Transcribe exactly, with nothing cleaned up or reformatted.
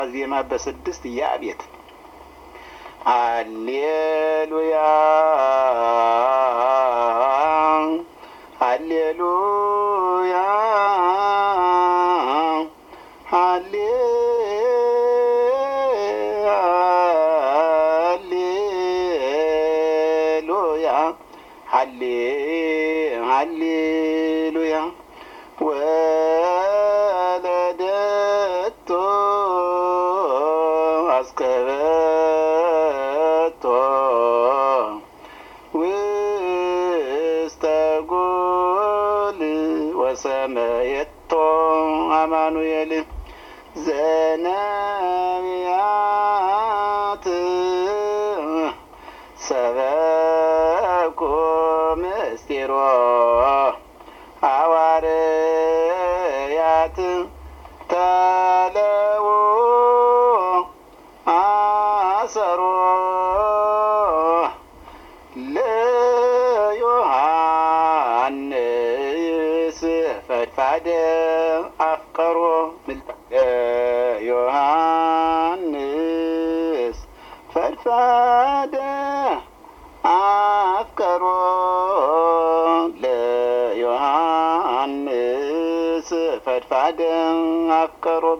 ዜማ በስድስት ያቤት ሃሌሉያ ሃሌሉያ ሃሌሉያ ሃሌ ሃሌሉያ ወለደቶ አስከበቶ ውስተ ጎል ወሰመየቶ አማኑኤል ዘነቢያት ሰበኩ ምስጢሮ ሐዋርያት ተለዉ አሰሮ ለዮሐንስ ፈድፋደ አፍቀሮ ዮሐንስ ፈድፋደ አፍቀሮ ለዮሐንስ ፈድፋደ አፍቀሮ